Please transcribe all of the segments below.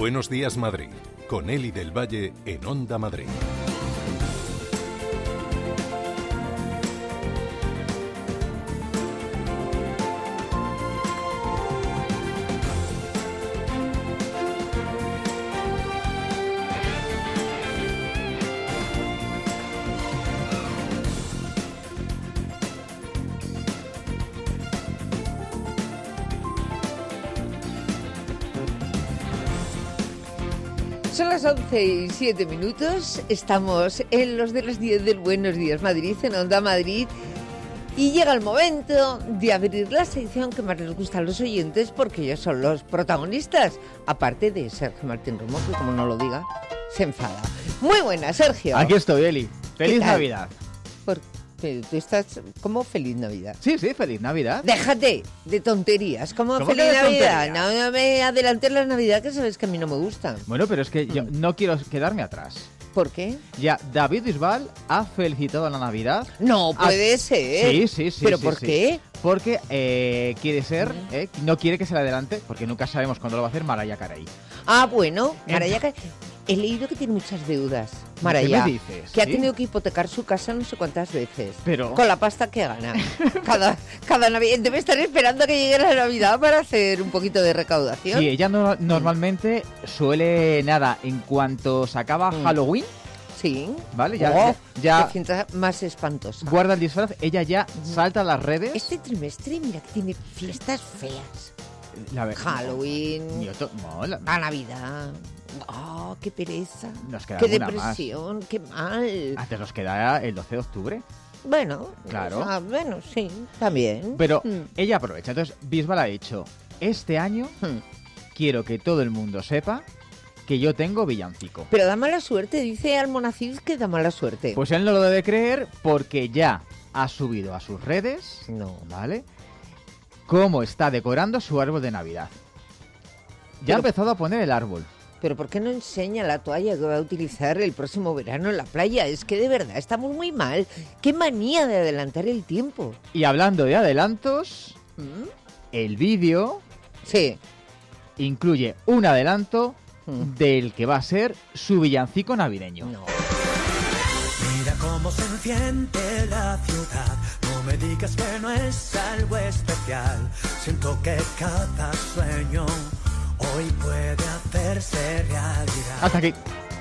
Buenos días, Madrid, con Eli del Valle en Onda Madrid. Son las 11:07. Estamos en los de las 10 del Buenos Días Madrid, en Onda Madrid. Y llega el momento de abrir la sección que más les gusta a los oyentes, porque ellos son los protagonistas. Aparte de Sergio Martín Romo, que como no lo diga, se enfada. Muy buena, Sergio. Aquí estoy, Eli. Feliz Navidad. Pero tú estás como Feliz Navidad. Sí, feliz Navidad. Déjate de tonterías, como Feliz Navidad. No me adelantes la Navidad, que sabes que a mí no me gusta. Bueno, pero es que yo no quiero quedarme atrás. ¿Por qué? Ya, David Bisbal ha felicitado a la Navidad. No puede ser. Sí. ¿Pero por qué? Porque quiere ser, no quiere que se le adelante, porque nunca sabemos cuándo lo va a hacer Mariah Carey. Ah, bueno, Mariah Carey. He leído que tiene muchas deudas, Mariah. ¿Qué me dices? Que ¿Sí? Ha tenido que hipotecar su casa no sé cuántas veces. Pero... con la pasta que gana. Cada Navidad. Debe estar esperando a que llegue la Navidad para hacer un poquito de recaudación. Sí, ella normalmente suele, en cuanto se acaba Halloween... Sí. Vale, ya. Te sientas más espantosa. Guarda el disfraz, ella ya salta a las redes. Este trimestre, mira que tiene fiestas feas. Halloween, la Navidad. Oh, qué pereza. Nos queda qué depresión, más. Qué mal. Antes nos queda el 12 de octubre. Bueno, claro. Bueno, sí, también. Pero ella aprovecha. Entonces, Bisbal ha dicho, este año quiero que todo el mundo sepa que yo tengo villancico. Pero da mala suerte, dice Almonacid que da mala suerte. Pues él no lo debe creer porque ya ha subido a sus redes, ¿vale?, cómo está decorando su árbol de Navidad. Ya ha empezado a poner el árbol. Pero ¿por qué no enseña la toalla que va a utilizar el próximo verano en la playa? Es que de verdad estamos muy mal. ¡Qué manía de adelantar el tiempo! Y hablando de adelantos, el vídeo incluye un adelanto del que va a ser su villancico navideño. No. Mira cómo se enciende la ciudad. No me digas que no es algo especial. Siento que cada sueño hoy puede hacerse realidad. Hasta aquí.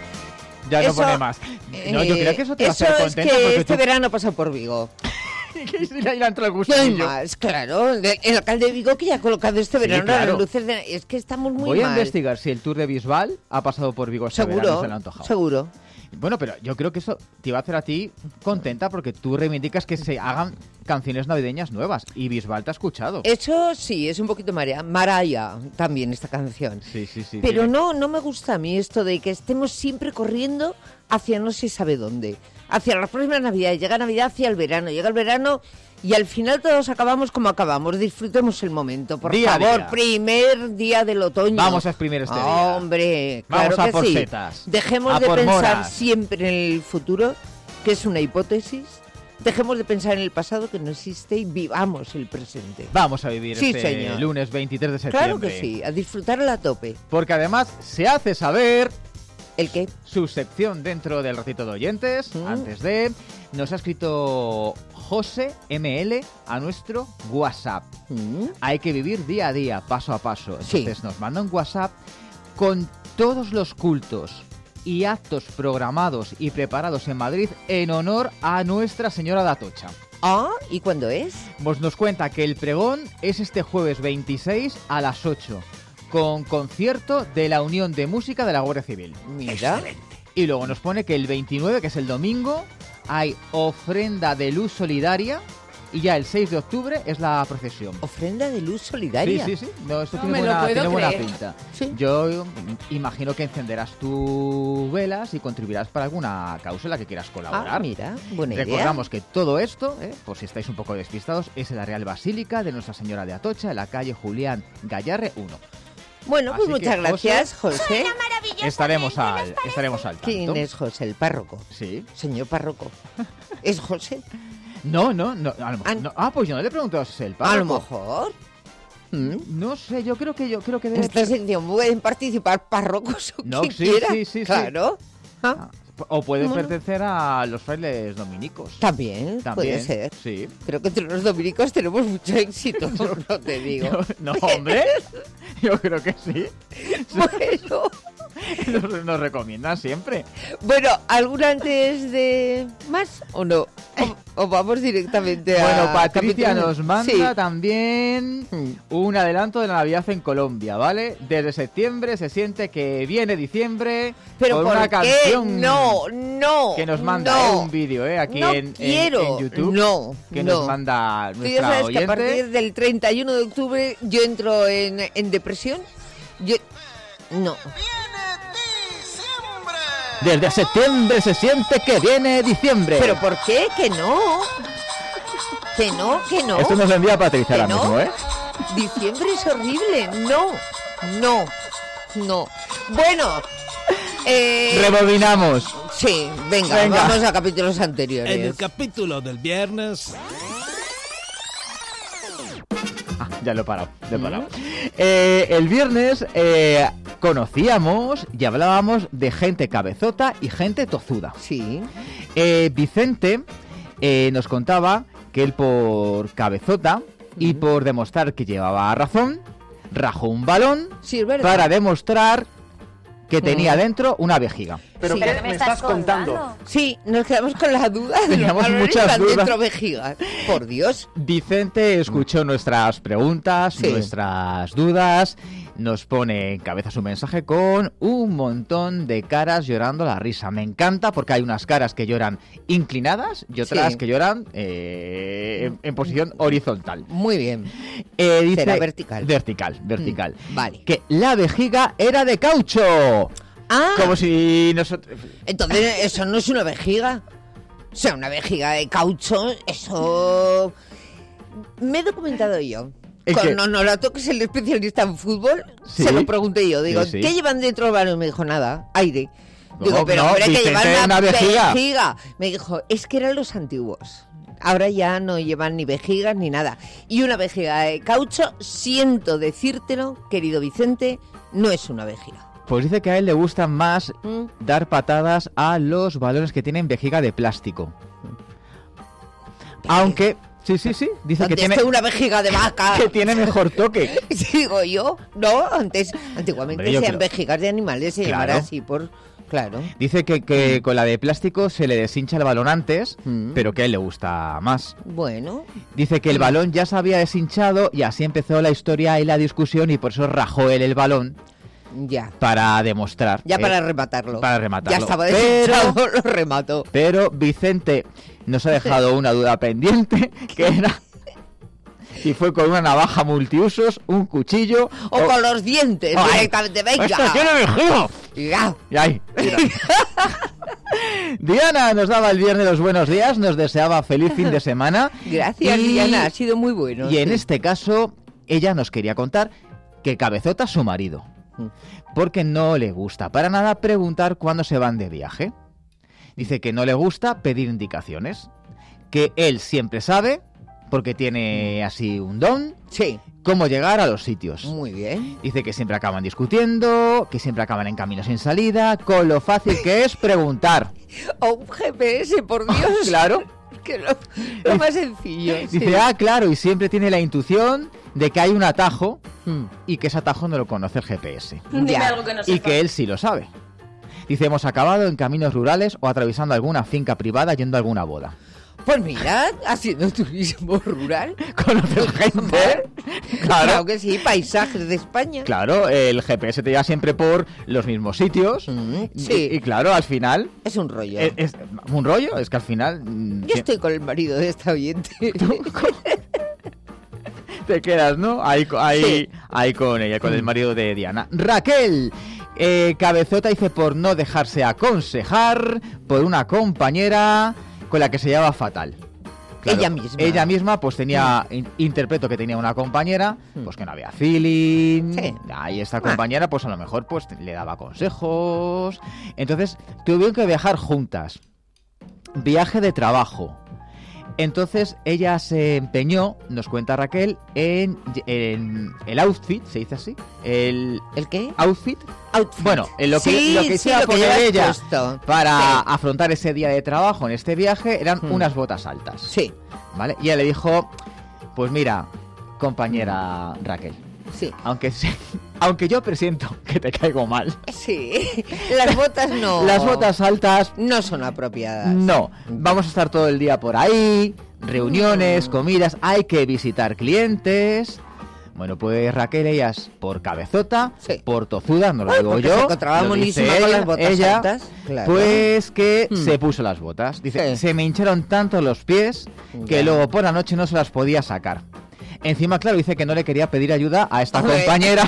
Ya no pone más. No, yo creo que eso te va a hacer contenta. Eso es que porque este verano pasa por Vigo. Que si le entró el gusto. No hay más, claro. El alcalde de Vigo que ya ha colocado este verano las luces de... Es que estamos muy mal. Voy a investigar si el Tour de Bisbal ha pasado por Vigo este verano y se lo ha antojado. Seguro. Bueno, pero yo creo que eso te iba a hacer a ti contenta porque tú reivindicas que se hagan canciones navideñas nuevas y Bisbal te ha escuchado. Eso sí, es un poquito Mariah también esta canción. Sí. Pero no me gusta a mí esto de que estemos siempre corriendo hacia no se sabe dónde. Hacia las próximas Navidades, llega Navidad hacia el verano, llega el verano y al final todos acabamos como acabamos. Disfrutemos el momento, por favor. Primer día del otoño. Vamos a exprimir este día. Hombre, vamos claro a por que sí. setas. Dejemos de pensar siempre en el futuro, que es una hipótesis. Dejemos de pensar en el pasado, que no existe, y vivamos el presente. Vamos a vivir señor. Lunes 23 de septiembre. Claro que sí, a disfrutarla a tope. Porque además se hace saber... ¿El qué? Su sección dentro del ratito de oyentes. Antes de... Nos ha escrito José ML a nuestro WhatsApp. Hay que vivir día a día, paso a paso. Entonces nos manda un WhatsApp con todos los cultos y actos programados y preparados en Madrid en honor a Nuestra Señora de Atocha. Ah, ¿y cuándo es? Pues nos cuenta que el pregón es este jueves 26 a las 8, con concierto de la Unión de Música de la Guardia Civil. Mira. Excelente. Y luego nos pone que el 29, que es el domingo, hay ofrenda de luz solidaria. Y ya el 6 de octubre es la procesión. ¿Ofrenda de luz solidaria? Sí. No, esto No tiene buena pinta. Sí. Yo imagino que encenderás tus velas y contribuirás para alguna causa en la que quieras colaborar. Ah, mira, buena idea. Recordamos que todo esto, por si estáis un poco despistados, es en la Real Basílica de Nuestra Señora de Atocha, en la calle Julián Gallarre 1. Bueno, pues muchas gracias, José. Estaremos al tanto. ¿Quién es José? ¿El párroco? Sí. Señor párroco. ¿Es José? No. Pues yo no le he preguntado si es el párroco. A lo mejor. No sé, yo creo que En debe esta sección pueden participar párrocos o No, quien sí, quiera. sí. Claro. Ah, O puede Bueno. pertenecer a los frailes dominicos. También, puede ser. Sí. Creo que entre los dominicos tenemos mucho éxito, no te digo. No, hombre, yo creo que sí. Nos recomiendan siempre. Bueno, ¿alguna antes de más o no? O vamos directamente a... Bueno, Patricia capítulo? nos manda Sí. también un adelanto de la Navidad en Colombia, ¿vale? Desde septiembre se siente que viene diciembre ¿Pero con por una qué? canción No, que nos manda no. un vídeo, aquí No en quiero. YouTube No, que no. nos manda Tú ya nuestra sabes que a oyente. partir del 31 de octubre yo entro en depresión. No. Desde septiembre se siente que viene diciembre. ¿Pero por qué? Que no. Que no. Esto nos lo envía Patricia ¿Que ahora no? mismo, ¿eh? Diciembre es horrible. No. Bueno. Rebobinamos. Sí, venga, vamos a capítulos anteriores. En el capítulo del viernes, Ya lo he parado. El viernes conocíamos y hablábamos de gente cabezota y gente tozuda. Sí. Vicente nos contaba que él por cabezota y por demostrar que llevaba razón, rajó un balón Sí, es verdad. para demostrar que tenía dentro una vejiga. ¿Pero Sí. qué me estás contando? Sí, nos quedamos con la duda de los Teníamos balones muchas van dudas. dentro vejigas. Por Dios. Vicente escuchó nuestras preguntas, Sí. nuestras dudas, nos pone en cabeza su mensaje con un montón de caras llorando la risa. Me encanta porque hay unas caras que lloran inclinadas y otras Sí. que lloran en posición horizontal. Muy bien. Dice, Será vertical. Vertical. Vale. Que la vejiga era de caucho. Ah, Como si nosotros... entonces eso no es una vejiga. O sea, una vejiga de caucho, eso... Me he documentado yo. ¿En qué? Con Honorato, que es el especialista en fútbol, Sí. se lo pregunté yo. Digo, Sí. ¿qué llevan dentro del balón? Me dijo, nada, aire. Digo, No, pero no, hombre, que Vicente, llevan una una vejiga. vejiga. Me dijo, es que eran los antiguos. Ahora ya no llevan ni vejigas ni nada. Y una vejiga de caucho, siento decírtelo, querido Vicente, no es una vejiga. Pues dice que a él le gustan más ¿Mm? dar patadas a los balones que tienen vejiga de plástico. Aunque, sí, dice que Donde tiene, esté una vejiga de vaca. que tiene mejor toque. Digo yo, no, antiguamente Hombre, yo sean creo- vejigas de animales, se Claro. llamará así por... Claro. Dice que con la de plástico se le deshincha el balón antes, Mm. pero que a él le gusta más. Bueno, Dice que el balón ya se había deshinchado y así empezó la historia y la discusión y por eso rajó él el balón ya. para demostrar. Ya para rematarlo. para rematarlo. Ya estaba Pero- deshinchado, lo remató. Pero Vicente nos ha dejado una duda pendiente, que era si fue con una navaja multiusos, un cuchillo O con los dientes, Ay, directamente, venga. ¡Esto tiene vejiga! Ya. Y ahí, mira. Diana nos daba el viernes los buenos días, nos deseaba feliz fin de semana. Gracias, Y- Diana, ha sido muy bueno. Y en sí. este caso, ella nos quería contar que Cabezota es su marido, porque no le gusta para nada preguntar cuándo se van de viaje. Dice que no le gusta pedir indicaciones, que él siempre sabe, porque tiene así un don, Sí, cómo llegar a los sitios. muy bien. Dice que siempre acaban discutiendo, que siempre acaban en caminos sin salida, con lo fácil que es preguntar. O un GPS, por Dios. Claro. Que lo más sencillo. sí. Dice, claro, y siempre tiene la intuición de que hay un atajo Mm. y que ese atajo no lo conoce el GPS. Dime Ya. algo que no Y sepa. que él sí lo sabe. Dice, hemos acabado en caminos rurales o atravesando alguna finca privada yendo a alguna boda. Pues mira, haciendo turismo rural. ¿Conoces gente? Claro que sí, paisajes de España. Claro, el GPS te lleva siempre por los mismos sitios. sí. Y claro, al final... Es un rollo. Es un rollo, es que al final... Yo estoy con el marido de esta oyente. Te quedas, ¿no? Ahí con ella, con el marido de Diana. Raquel, Cabezota dice por no dejarse aconsejar por una compañera con la que se llevaba fatal. Ella misma. Ella misma, pues tenía, interpreto que tenía una compañera, pues que no había feeling. Sí. Y esta compañera, pues a lo mejor, pues le daba consejos. Entonces, tuvieron que viajar juntas. Viaje de trabajo. Entonces ella se empeñó, nos cuenta Raquel, en el outfit, ¿se dice así? ¿El qué? Outfit. Outfit. Bueno, en lo que se iba a poner ella puesto para afrontar ese día de trabajo en este viaje eran unas botas altas. Sí. ¿Vale? Y ella le dijo, pues mira, compañera Raquel. Sí. Aunque yo presiento que te caigo mal. Sí. Las botas no. Las botas altas no son apropiadas. No. Vamos a estar todo el día por ahí, reuniones, comidas, hay que visitar clientes. Bueno, pues Raquel, ellas por cabezota, por tozuda, no lo digo yo. Se encontraba monísima con las botas altas. Claro. Pues que se puso las botas. Dice, se me hincharon tanto los pies que luego por la noche no se las podía sacar. Encima, claro, dice que no le quería pedir ayuda a esta compañera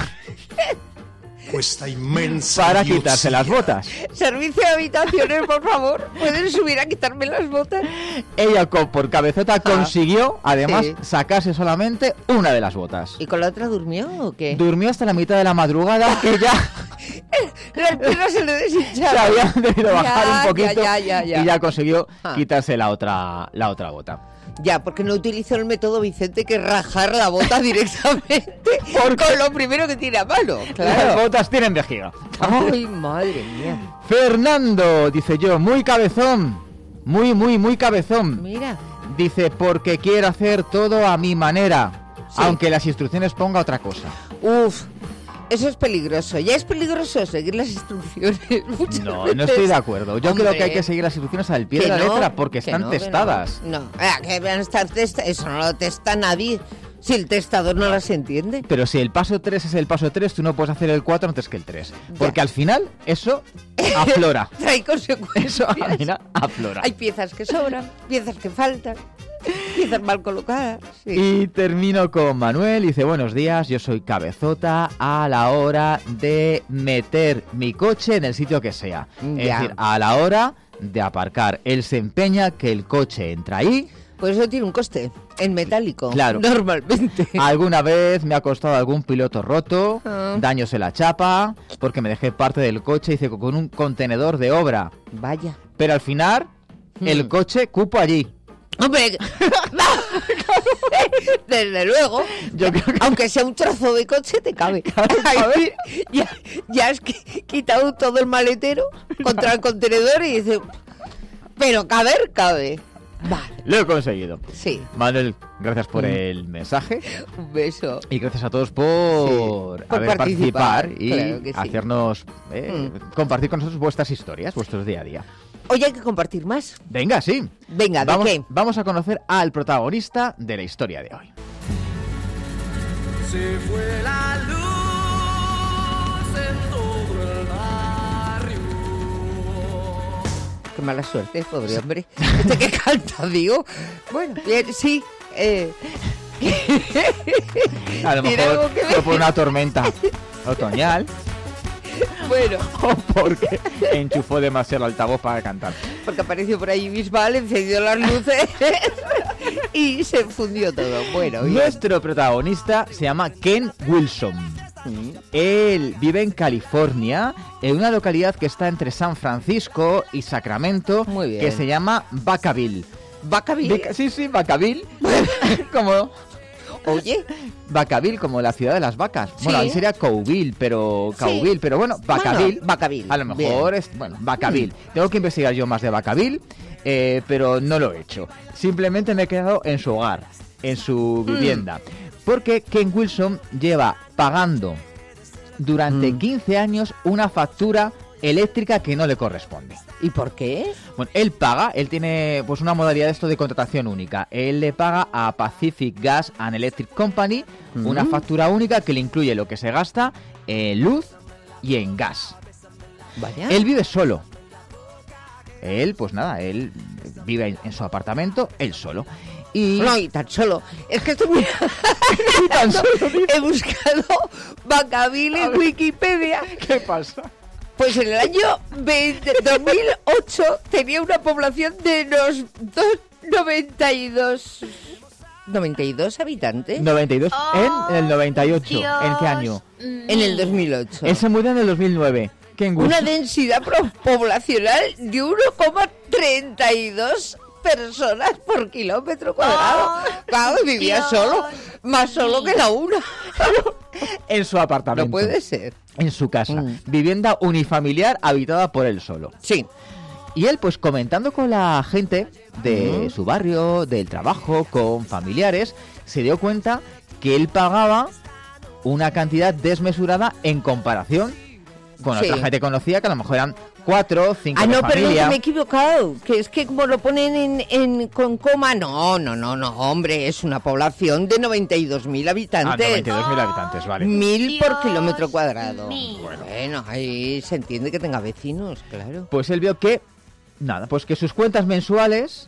Cuesta inmensa para quitarse las botas. Servicio de habitaciones, por favor. ¿Pueden subir a quitarme las botas? Ella por cabezota consiguió, además, sacarse solamente una de las botas. ¿Y con la otra durmió o qué? Durmió hasta la mitad de la madrugada, que ya... Las piernas se le deshincharon. Se había debido bajar un poquito y ya consiguió quitarse la otra bota. Ya, porque no utilizó el método Vicente, que es rajar la bota directamente con lo primero que tiene a mano. Claro. Las botas tienen vejiga. Ay, madre mía. Fernando, dice yo, muy cabezón. Muy cabezón. Mira. Dice, porque quiero hacer todo a mi manera, aunque las instrucciones ponga otra cosa. Uf. Eso es peligroso. Ya es peligroso seguir las instrucciones. No estoy de acuerdo. Yo creo que hay que seguir las instrucciones al pie de la letra porque están testadas. No, que van a estar testadas. Eso no lo testa nadie. Si el testador no las entiende. Pero si el paso 3 es el paso 3, tú no puedes hacer el 4 antes que el 3. Porque al final eso aflora. Trae consecuencias. Eso al final aflora. Hay piezas que sobran, piezas que faltan. Piezas mal colocadas. Sí. Y termino con Manuel. Dice, buenos días, yo soy cabezota a la hora de meter mi coche en el sitio que sea. Es decir, a la hora de aparcar. Él se empeña que el coche entra ahí. Pues eso tiene un coste, en metálico, claro. Normalmente. Alguna vez me ha costado algún piloto roto, daños en la chapa, porque me dejé parte del coche, dice, con un contenedor de obra. Vaya. Pero al final, el coche cupo allí. ¡Hombre! Desde luego. Yo creo que... Aunque sea un trozo de coche, te cabe. Ya has quitado todo el maletero contra el contenedor y dices... Pero cabe. Vale. Lo he conseguido. Sí. Manuel, gracias por el mensaje. Un beso. Y gracias a todos por participar y claro que sí. hacernos compartir con nosotros vuestras historias, vuestros día a día. Hoy hay que compartir más. Venga, sí. Venga, ¿de qué? Vamos a conocer al protagonista de la historia de hoy. Se fue la luz en todo el barrio. Qué mala suerte, pobre hombre. ¿Este que canta, digo? Bueno, sí. A lo mejor fue por una tormenta otoñal. Bueno. O porque enchufó demasiado el altavoz para cantar. Porque apareció por ahí Bisbal, encendió las luces y se fundió todo. Bueno, nuestro protagonista se llama Ken Wilson. Él vive en California, en una localidad que está entre San Francisco y Sacramento, que se llama Vacaville. ¿Vacaville? Sí, Vacaville. Como... Oye, Vacaville, como la ciudad de las vacas. Sí. Bueno, ahí sería Couville, pero bueno, Vacaville. Bueno, Vacaville. A lo mejor es, Vacaville. Tengo que investigar yo más de Vacaville, pero no lo he hecho. Simplemente me he quedado en su hogar, en su vivienda. Porque Ken Wilson lleva pagando durante 15 años una factura eléctrica que no le corresponde. ¿Y por qué? Bueno, él tiene pues una modalidad de esto de contratación única. Él le paga a Pacific Gas and Electric Company una factura única que le incluye lo que se gasta en luz y en gas. Vaya. Él vive solo. Él vive en su apartamento, él solo. No, y tan solo. Es que estoy muy... He buscado Vacaville en Wikipedia. ¿Qué pasa? Pues en el año 2008 tenía una población de unos 92 habitantes. 92 en el 98. Dios. ¿En qué año? En el 2008. Él se mudó en el 2009. Una densidad poblacional de 1,32 personas por kilómetro cuadrado. Claro, vivía solo, más solo que la una. En su apartamento. No puede ser. En su casa. Vivienda unifamiliar habitada por él solo. Sí. Y él, pues comentando con la gente de su barrio, del trabajo, con familiares, se dio cuenta que él pagaba una cantidad desmesurada en comparación con otra gente conocida, que a lo mejor eran 4 o 5 no, familia. perdón, que me he equivocado. Que es que como lo ponen con coma, no, hombre, es una población de 92.000 habitantes. 92.000 habitantes, vale. 1.000 por kilómetro cuadrado. Bueno, ahí se entiende que tenga vecinos, claro. Pues él vio que, pues que sus cuentas mensuales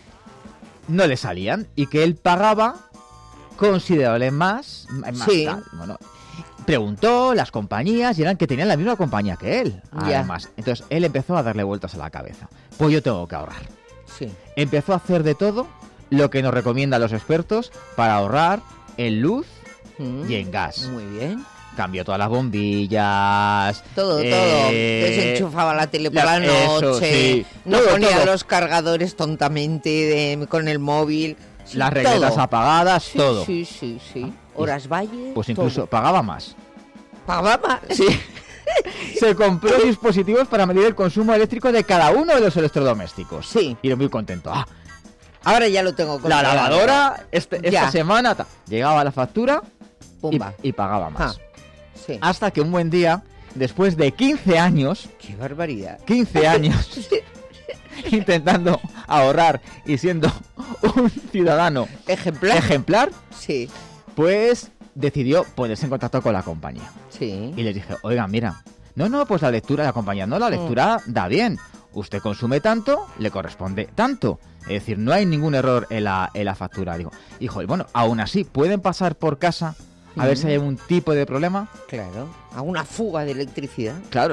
no le salían y que él pagaba considerable más tal. Bueno, preguntó las compañías y eran que tenían la misma compañía que él, además. Entonces él empezó a darle vueltas a la cabeza. Pues yo tengo que ahorrar. Sí. Empezó a hacer de todo lo que nos recomiendan los expertos para ahorrar en luz y en gas. Muy bien. Cambió todas las bombillas. Todo. Desenchufaba la tele por la noche. No ponía los cargadores tontamente con el móvil. Sí, las regletas apagadas, todo. Sí. Horas Valle. Pues incluso todo. Pagaba más. ¿Pagaba más? Sí. Se compró dispositivos para medir el consumo eléctrico de cada uno de los electrodomésticos. Sí. Y muy contento. Ahora ya lo tengo controlado. La lavadora, esta semana, llegaba la factura y pagaba más. Sí. Hasta que un buen día, después de 15 años... ¡Qué barbaridad! 15 años intentando ahorrar y siendo un ciudadano ejemplar, sí, pues decidió ponerse en contacto con la compañía. Sí. Y les dije, oiga, mira, pues la compañía la lectura da bien. Usted consume tanto, le corresponde tanto. Es decir, no hay ningún error en la factura. Digo, hijo, bueno, aún así, ¿pueden pasar por casa a ver si hay algún tipo de problema? Claro, a una fuga de electricidad. Claro.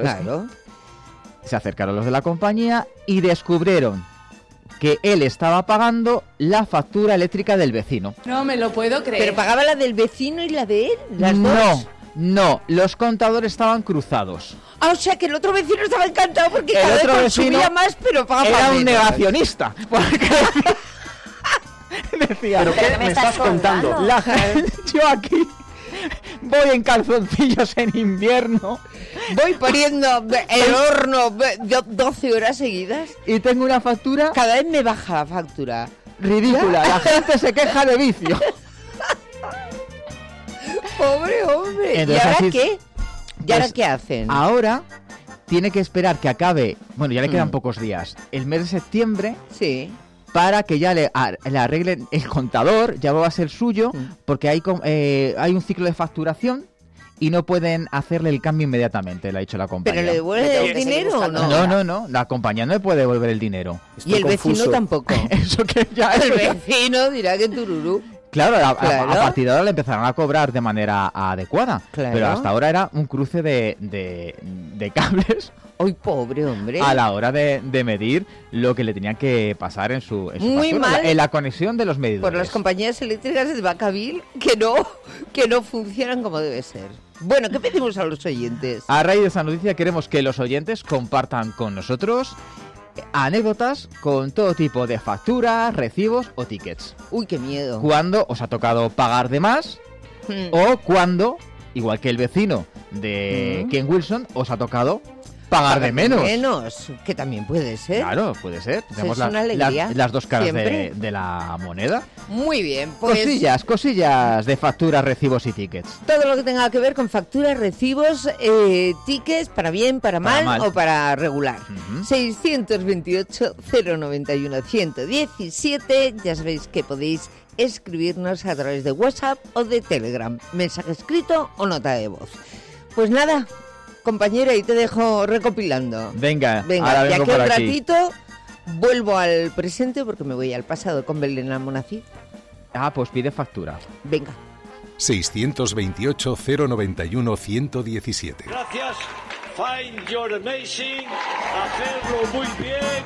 Se acercaron los de la compañía y descubrieron que él estaba pagando la factura eléctrica del vecino. No me lo puedo creer. ¿Pero pagaba la del vecino y la de él? ¿Las dos? No, los contadores estaban cruzados. O sea que el otro vecino estaba encantado porque cada vez consumía más, pero pagaba era menos. Un negacionista. Decía, ¿pero qué me estás contando? Yo aquí voy en calzoncillos en invierno. Voy poniendo el horno 12 horas seguidas. Y tengo una factura... Cada vez me baja la factura. Ridícula, la gente se queja de vicio. Pobre hombre. Entonces, ¿Y ahora qué? ¿Y ahora qué hacen? Ahora tiene que esperar que acabe... Bueno, ya le quedan pocos días. El mes de septiembre... Sí. Para que ya le arreglen el contador, ya va a ser suyo, porque hay un ciclo de facturación y no pueden hacerle el cambio inmediatamente, le ha dicho la compañía. ¿Pero le devuelve el dinero o no? No, la compañía no le puede devolver el dinero. Y el vecino tampoco. Eso que ya el vecino dirá que tururú. Claro, a partir de ahora le empezarán a cobrar de manera adecuada, pero hasta ahora era un cruce de cables. ¡Ay, pobre hombre! A la hora de medir lo que le tenía que pasar en su muy factura, mal en la conexión de los medidores. Por las compañías eléctricas de Vacaville que no funcionan como debe ser. Bueno, ¿qué pedimos a los oyentes? A raíz de esa noticia queremos que los oyentes compartan con nosotros anécdotas con todo tipo de facturas, recibos o tickets. ¡Uy, qué miedo! Cuando os ha tocado pagar de más o cuando, igual que el vecino de Ken Wilson, os ha tocado pagar de menos. Que también puede ser. Claro, puede ser. Tenemos las dos caras de la moneda. Muy bien, pues... Cosillas de facturas, recibos y tickets. Todo lo que tenga que ver con facturas, recibos, tickets, para bien, para mal o para regular. 628-091-117. Ya sabéis que podéis escribirnos a través de WhatsApp o de Telegram. Mensaje escrito o nota de voz. Pues nada... Compañera, y te dejo recopilando. Venga, de aquí a un ratito vuelvo al presente porque me voy al pasado con Belén Almonacid. Pues pide factura. Venga. 628-091-117. Gracias. Find your amazing. Hacerlo muy bien.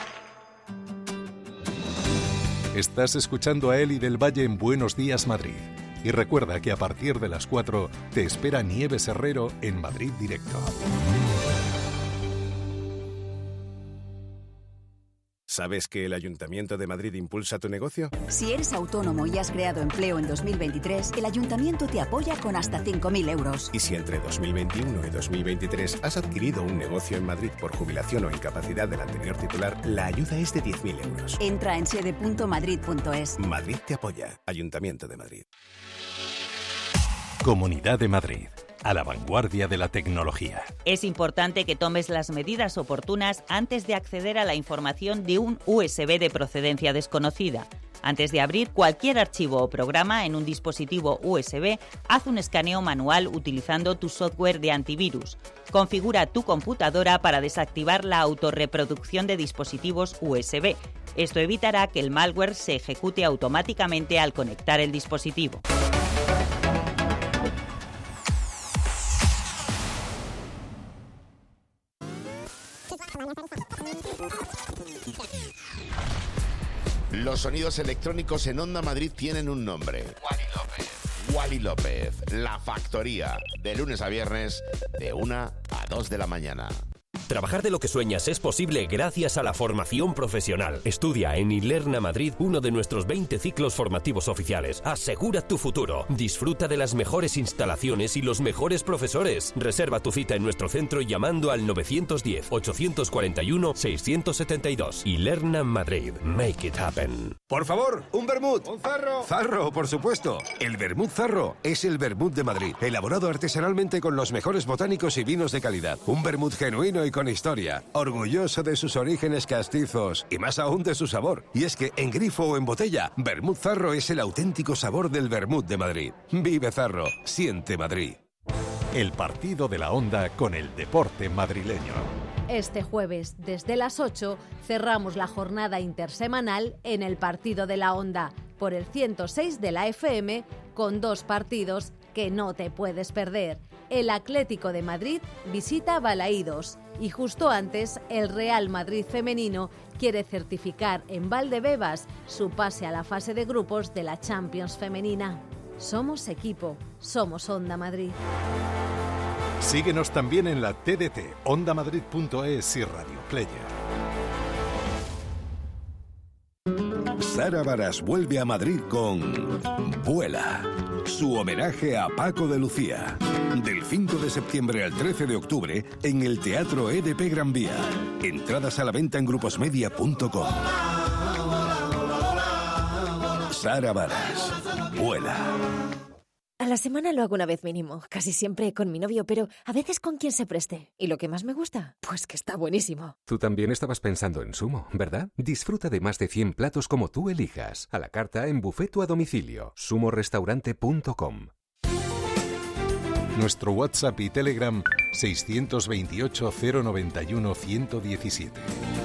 Estás escuchando a Eli del Valle en Buenos Días, Madrid. Y recuerda que a partir de las 4 te espera Nieves Herrero en Madrid Directo. ¿Sabes que el Ayuntamiento de Madrid impulsa tu negocio? Si eres autónomo y has creado empleo en 2023, el Ayuntamiento te apoya con hasta 5.000 euros. Y si entre 2021 y 2023 has adquirido un negocio en Madrid por jubilación o incapacidad del anterior titular, la ayuda es de 10.000 euros. Entra en sede.madrid.es. Madrid te apoya. Ayuntamiento de Madrid. Comunidad de Madrid, a la vanguardia de la tecnología. Es importante que tomes las medidas oportunas antes de acceder a la información de un USB de procedencia desconocida. Antes de abrir cualquier archivo o programa en un dispositivo USB, haz un escaneo manual utilizando tu software de antivirus. Configura tu computadora para desactivar la autorreproducción de dispositivos USB. Esto evitará que el malware se ejecute automáticamente al conectar el dispositivo. Los sonidos electrónicos en Onda Madrid tienen un nombre. Wally López, La Factoría, de lunes a viernes, de 1 a 2 de la mañana. Trabajar de lo que sueñas es posible gracias a la formación profesional. Estudia en Ilerna Madrid uno de nuestros 20 ciclos formativos oficiales. Asegura tu futuro. Disfruta de las mejores instalaciones y los mejores profesores. Reserva tu cita en nuestro centro llamando al 910-841-672. Ilerna Madrid. Make it happen. Por favor, un vermut. Un zarro. Zarro, por supuesto. El vermut Zarro es el vermut de Madrid, elaborado artesanalmente con los mejores botánicos y vinos de calidad. Un vermut genuino y con historia, orgulloso de sus orígenes castizos y más aún de su sabor. Y es que en grifo o en botella, Vermut Zarro es el auténtico sabor del vermut de Madrid. Vive Zarro, siente Madrid. El partido de la Onda con el deporte madrileño. Este jueves, desde las 8, cerramos la jornada intersemanal en el partido de la Onda, por el 106 de la FM, con 2 partidos que no te puedes perder. El Atlético de Madrid visita Balaídos y justo antes el Real Madrid femenino quiere certificar en Valdebebas su pase a la fase de grupos de la Champions femenina. Somos equipo, somos Onda Madrid. Síguenos también en la TDT, ondamadrid.es y Radio Player. Sara Varas vuelve a Madrid con Vuela, su homenaje a Paco de Lucía. Del 5 de septiembre al 13 de octubre en el Teatro EDP Gran Vía. Entradas a la venta en gruposmedia.com. Sara Varas, Vuela. A la semana lo hago una vez mínimo, casi siempre con mi novio, pero a veces con quien se preste. ¿Y lo que más me gusta? Pues que está buenísimo. Tú también estabas pensando en Sumo, ¿verdad? Disfruta de más de 100 platos como tú elijas, a la carta, en buffet o a domicilio. sumorestaurante.com. Nuestro WhatsApp y Telegram 628 091 117.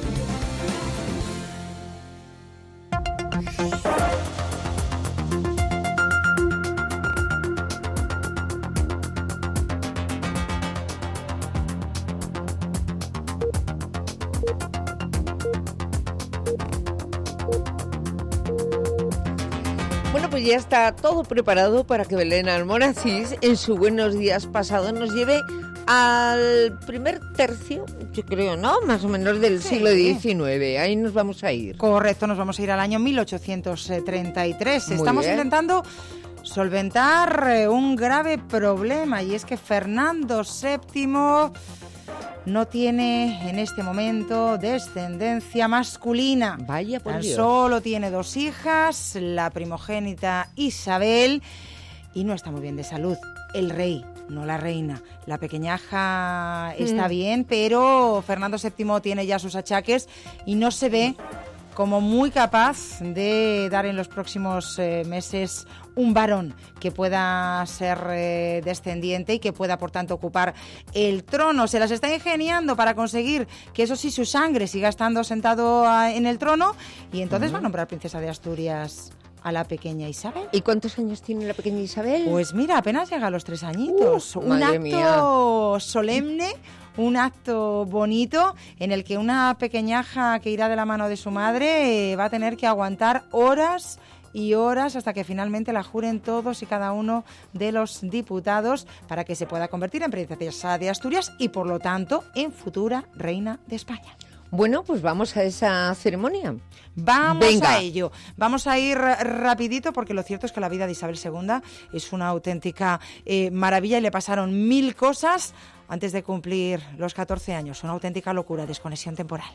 Pues ya está todo preparado para que Belén Almonacís, en su Buenos Días pasado, nos lleve al primer tercio, yo creo, ¿no? Más o menos del siglo XIX. Ahí nos vamos a ir. Correcto, nos vamos a ir al año 1833. Muy Estamos bien. intentando solventar un grave problema, y es que Fernando VII no tiene en este momento descendencia masculina. Vaya por Tan Dios. solo tiene 2 hijas, la primogénita Isabel, y no está muy bien de salud. El rey, no la reina. La pequeñaja está bien, pero Fernando VII tiene ya sus achaques y no se ve como muy capaz de dar en los próximos meses un varón que pueda ser descendiente y que pueda, por tanto, ocupar el trono. Se las está ingeniando para conseguir que, eso sí, su sangre siga estando sentado en el trono, y entonces va a nombrar princesa de Asturias a la pequeña Isabel. ¿Y cuántos años tiene la pequeña Isabel? Pues mira, apenas llega a los 3 añitos. Un madre acto solemne, un acto bonito en el que una pequeñaja que irá de la mano de su madre va a tener que aguantar horas y horas hasta que finalmente la juren todos y cada uno de los diputados para que se pueda convertir en princesa de Asturias y, por lo tanto, en futura reina de España. Bueno, pues vamos a esa ceremonia. Vamos a ello. Vamos a ir rapidito porque lo cierto es que la vida de Isabel II es una auténtica maravilla y le pasaron 1000 cosas antes de cumplir los 14 años. Una auténtica locura, desconexión temporal.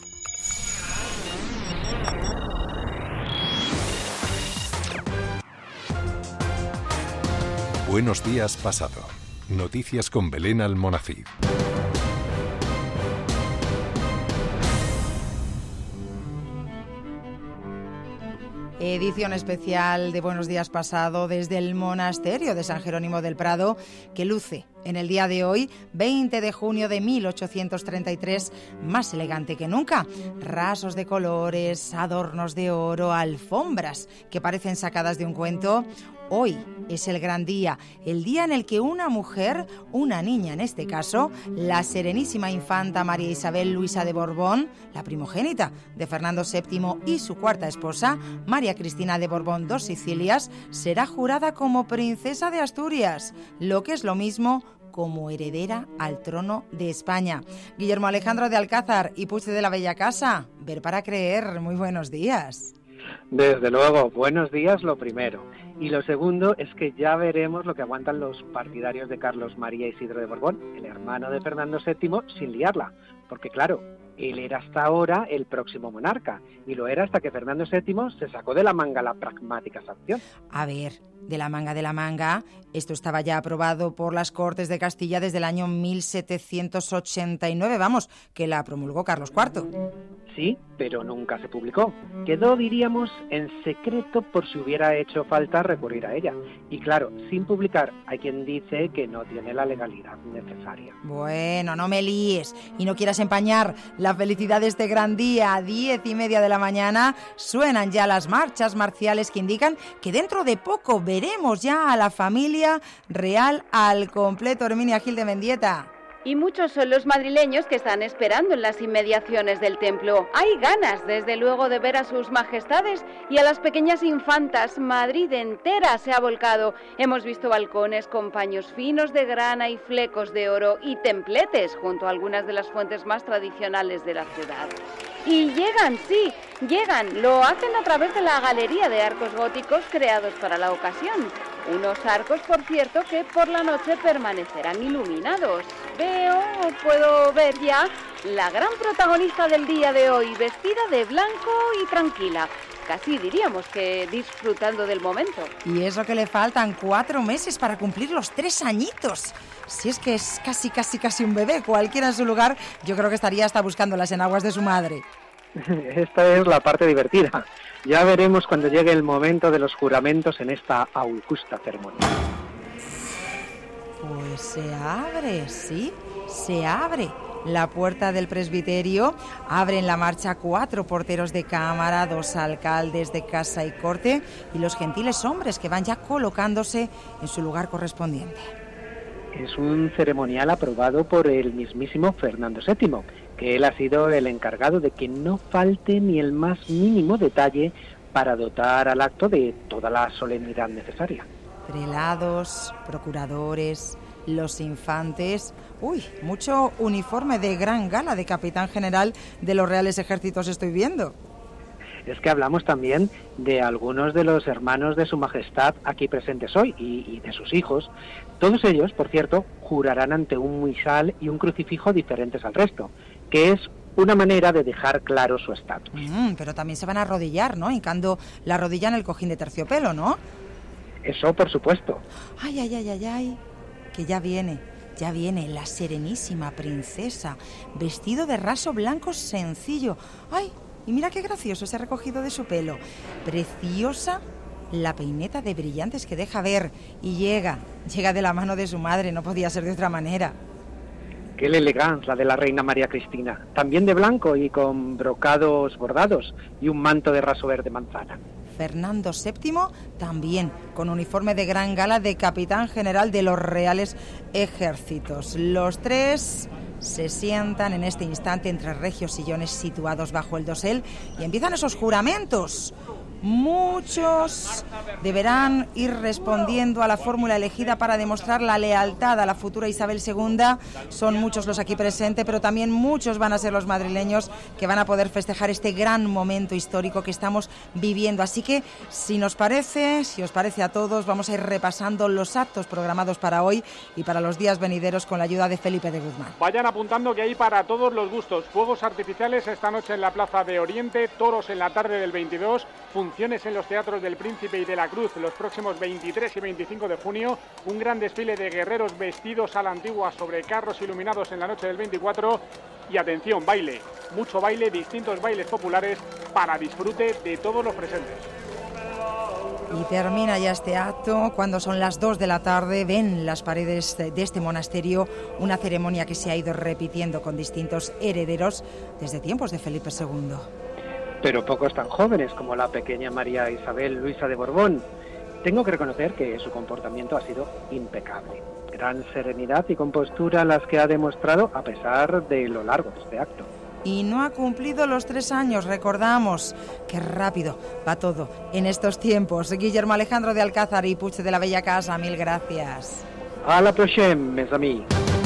Buenos días, pasado. Noticias con Belén Almonacid. Edición especial de Buenos días, pasado desde el monasterio de San Jerónimo del Prado, que luce en el día de hoy, 20 de junio de 1833, más elegante que nunca. Rasos de colores, adornos de oro, alfombras que parecen sacadas de un cuento. Hoy es el gran día, el día en el que una mujer, una niña en este caso, la serenísima infanta María Isabel Luisa de Borbón, la primogénita de Fernando VII y su cuarta esposa, María Cristina de Borbón dos Sicilias, será jurada como princesa de Asturias, lo que es lo mismo como heredera al trono de España. Guillermo Alejandro de Alcázar y Puig de la Bella Casa, ver para creer, muy buenos días. Desde luego, buenos días lo primero. Y lo segundo es que ya veremos lo que aguantan los partidarios de Carlos María Isidro de Borbón, el hermano de Fernando VII, sin liarla. Porque claro, él era hasta ahora el próximo monarca, y lo era hasta que Fernando VII se sacó de la manga la pragmática sanción. A ver, de la manga, esto estaba ya aprobado por las Cortes de Castilla desde el año 1789, vamos, que la promulgó Carlos IV. Sí, pero nunca se publicó. Quedó, diríamos, en secreto por si hubiera hecho falta recurrir a ella. Y claro, sin publicar, hay quien dice que no tiene la legalidad necesaria. Bueno, no me líes y no quieras empañar la felicidad de este gran día. A 10:30 de la mañana suenan ya las marchas marciales que indican que dentro de poco veremos ya a la familia real al completo. Herminia Gil de Mendieta. Y muchos son los madrileños que están esperando en las inmediaciones del templo. Hay ganas, desde luego, de ver a sus majestades y a las pequeñas infantas. Madrid entera se ha volcado. Hemos visto balcones con paños finos de grana y flecos de oro y templetes junto a algunas de las fuentes más tradicionales de la ciudad. Y llegan, sí, llegan. Lo hacen a través de la galería de arcos góticos creados para la ocasión. Unos arcos, por cierto, que por la noche permanecerán iluminados. Puedo ver ya la gran protagonista del día de hoy, vestida de blanco y tranquila. Casi diríamos que disfrutando del momento. Y eso que le faltan 4 meses para cumplir los 3 añitos. Si es que es casi un bebé, cualquiera en su lugar, yo creo que estaría hasta buscando las enaguas de su madre. Esta es la parte divertida. Ya veremos cuando llegue el momento de los juramentos en esta augusta ceremonia. Pues se abre, sí, se abre la puerta del presbiterio. Abren la marcha 4 porteros de cámara, 2 alcaldes de casa y corte y los gentiles hombres que van ya colocándose en su lugar correspondiente. Es un ceremonial aprobado por el mismísimo Fernando VII, que él ha sido el encargado de que no falte ni el más mínimo detalle para dotar al acto de toda la solemnidad necesaria. Prelados, procuradores, los infantes... Uy, mucho uniforme de gran gala de capitán general de los Reales Ejércitos estoy viendo. Es que hablamos también de algunos de los hermanos de su majestad aquí presentes hoy y de sus hijos. Todos ellos, por cierto, jurarán ante un misal y un crucifijo diferentes al resto, que es una manera de dejar claro su estatus. Pero también se van a arrodillar, ¿no? Hincando la rodilla en el cojín de terciopelo, ¿no? Eso, por supuesto. Ay, que ya viene la serenísima princesa, vestido de raso blanco sencillo. Ay, y mira qué gracioso ese recogido de su pelo. Preciosa la peineta de brillantes que deja ver. Y llega de la mano de su madre, no podía ser de otra manera. Qué elegancia la de la reina María Cristina, también de blanco y con brocados bordados y un manto de raso verde manzana. Fernando VII también, con uniforme de gran gala de capitán general de los Reales Ejércitos. Los 3 se sientan en este instante entre regios sillones situados bajo el dosel y empiezan esos juramentos. Muchos deberán ir respondiendo a la fórmula elegida para demostrar la lealtad a la futura Isabel II. Son muchos los aquí presentes, pero también muchos van a ser los madrileños que van a poder festejar este gran momento histórico que estamos viviendo. Así que, si os parece a todos, vamos a ir repasando los actos programados para hoy y para los días venideros con la ayuda de Felipe de Guzmán. Vayan apuntando que hay para todos los gustos. Fuegos artificiales esta noche en la Plaza de Oriente, toros en la tarde del 22, funciones en los teatros del Príncipe y de la Cruz los próximos 23 y 25 de junio, un gran desfile de guerreros vestidos a la antigua sobre carros iluminados en la noche del 24 y atención, baile, mucho baile, distintos bailes populares para disfrute de todos los presentes. Y termina ya este acto cuando son las 2 de la tarde, ven las paredes de este monasterio una ceremonia que se ha ido repitiendo con distintos herederos desde tiempos de Felipe II. Pero pocos tan jóvenes como la pequeña María Isabel Luisa de Borbón. Tengo que reconocer que su comportamiento ha sido impecable. Gran serenidad y compostura las que ha demostrado a pesar de lo largo de este acto. Y no ha cumplido los 3 años, recordamos. Qué rápido va todo en estos tiempos. Guillermo Alejandro de Alcázar y Puig de la Bella Casa, mil gracias. A la próxima, mes amis.